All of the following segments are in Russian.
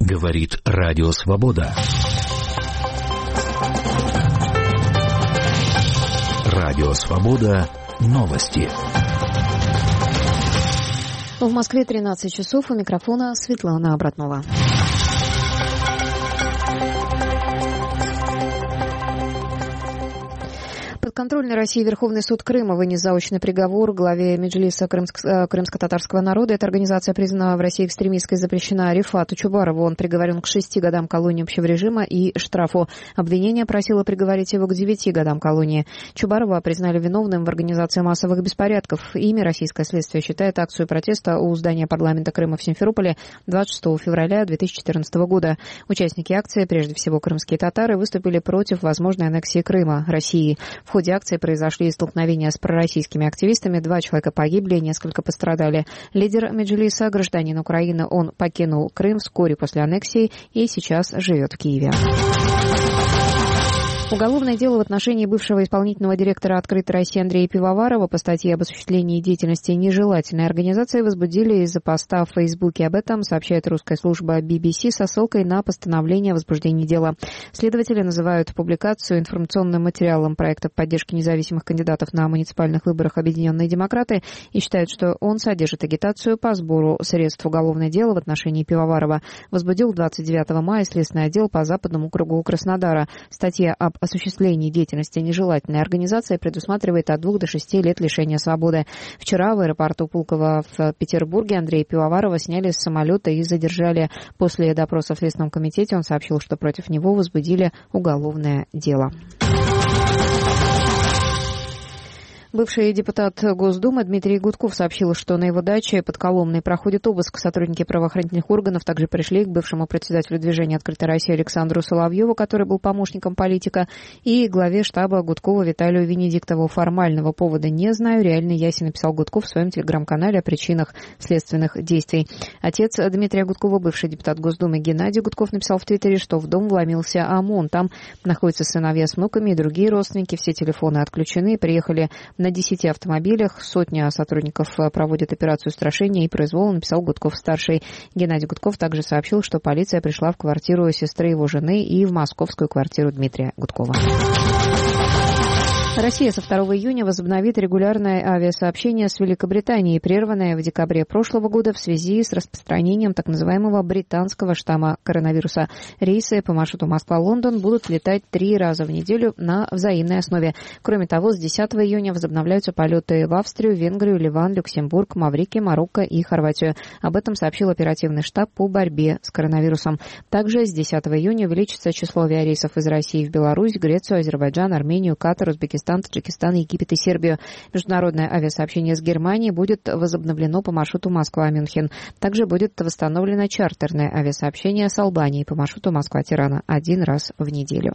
Говорит Радио Свобода. Радио Свобода. Новости. В Москве 13 часов. У микрофона Светлана Обратнова. Подконтрольный России Верховный суд Крыма вынес заочный приговор главе Меджлиса крымско-татарского народа. Эта организация признана в России экстремистской и запрещена. Рифату Чубарову. Он приговорен к 6 годам колонии общего режима и штрафу. Обвинение просило приговорить его к 9 годам колонии. Чубарова признали виновным в организации массовых беспорядков. Ими российское следствие считает акцию протеста у здания парламента Крыма в Симферополе 26 февраля 2014 года. Участники акции, прежде всего крымские татары, выступили против возможной аннексии Крыма России. В ходе акции произошли столкновения с пророссийскими активистами. 2 человека погибли, несколько пострадали. Лидер Меджлиса, гражданин Украины, он покинул Крым вскоре после аннексии и сейчас живет в Киеве. Уголовное дело в отношении бывшего исполнительного директора «Открытой России» Андрея Пивоварова по статье об осуществлении деятельности нежелательной организации возбудили из-за поста в Фейсбуке. Об этом сообщает русская служба BBC со ссылкой на постановление о возбуждении дела. Следователи называют публикацию информационным материалом проекта поддержки независимых кандидатов на муниципальных выборах «Объединенные демократы» и считают, что он содержит агитацию по сбору средств. Уголовное дело в отношении Пивоварова возбудил 29 мая Следственный отдел по Западному округу Краснодара. Статья об осуществлении деятельности нежелательной организации предусматривает от 2 до 6 лет лишения свободы. Вчера в аэропорту Пулково в Петербурге Андрея Пивоварова сняли с самолета и задержали. После допроса в Следственном комитете он сообщил, что против него возбудили уголовное дело. Бывший депутат Госдумы Дмитрий Гудков сообщил, что на его даче под Коломной проходит обыск. Сотрудники правоохранительных органов также пришли к бывшему председателю движения «Открытая Россия» Александру Соловьеву, который был помощником политика, и главе штаба Гудкова Виталию Венедиктову. Формального повода не знаю, реально ясен, написал Гудков в своем телеграм-канале о причинах следственных действий. Отец Дмитрия Гудкова, бывший депутат Госдумы Геннадий Гудков, написал в Твиттере, что в дом вломился ОМОН. Там находятся сыновья с внуками и другие родственники. Все телефоны отключены. Приехали на 10 автомобилях. 100 сотрудников проводят операцию устрашения и произвола, написал Гудков-старший. Геннадий Гудков также сообщил, что полиция пришла в квартиру сестры его жены и в московскую квартиру Дмитрия Гудкова. Россия со 2 июня возобновит регулярное авиасообщение с Великобританией, прерванное в декабре прошлого года в связи с распространением так называемого британского штамма коронавируса. Рейсы по маршруту Москва-Лондон будут летать 3 раза в неделю на взаимной основе. Кроме того, с 10 июня возобновляются полеты в Австрию, Венгрию, Ливан, Люксембург, Маврикий, Марокко и Хорватию. Об этом сообщил оперативный штаб по борьбе с коронавирусом. Также с 10 июня увеличится число авиарейсов из России в Беларусь, Грецию, Азербайджан, Армению, Катар, Узбекистан, Таджикистан, Египет и Сербию. Международное авиасообщение с Германией будет возобновлено по маршруту Москва-Мюнхен. Также будет восстановлено чартерное авиасообщение с Албанией по маршруту Москва-Тирана 1 раз в неделю.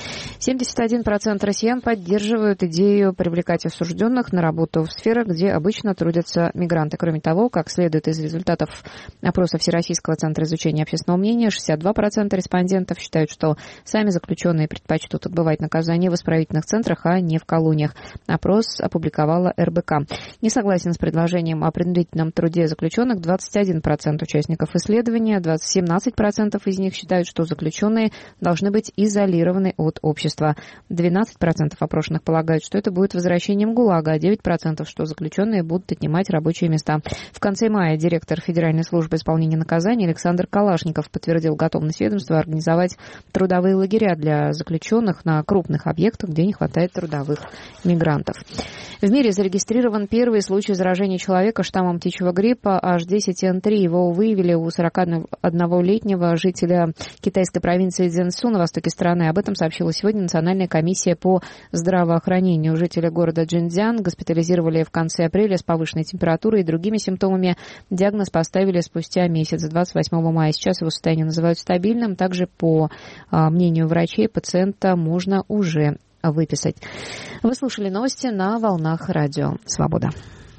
71% россиян поддерживают идею привлекать осужденных на работу в сферах, где обычно трудятся мигранты. Кроме того, как следует из результатов опроса Всероссийского центра изучения общественного мнения, 62% респондентов считают, что сами заключенные предпочтут отбывать наказание в исправительных центрах, а не в колониях. Опрос опубликовала РБК. Не согласен с предложением о принудительном труде заключенных 21% участников исследования. 17% из них считают, что заключенные должны быть изолированы от общества. 12% опрошенных полагают, что это будет возвращением ГУЛАГа, а 9%, что заключенные будут отнимать рабочие места. В конце мая директор Федеральной службы исполнения наказаний Александр Калашников подтвердил готовность ведомства организовать трудовые лагеря для заключенных на крупных объектах, где не хватает трудовых мигрантов. В мире зарегистрирован первый случай заражения человека штаммом птичьего гриппа H10N3. Его выявили у 41-летнего жителя китайской провинции Цзянсу на востоке страны. Об этом сообщила сегодня Национальная комиссия по здравоохранению. Жителя города Джинцзян госпитализировали в конце апреля с повышенной температурой и другими симптомами. Диагноз поставили спустя месяц, 28 мая. Сейчас его состояние называют стабильным. Также, по мнению врачей, пациента можно уже выписать. Вы слушали новости на волнах Радио Свобода.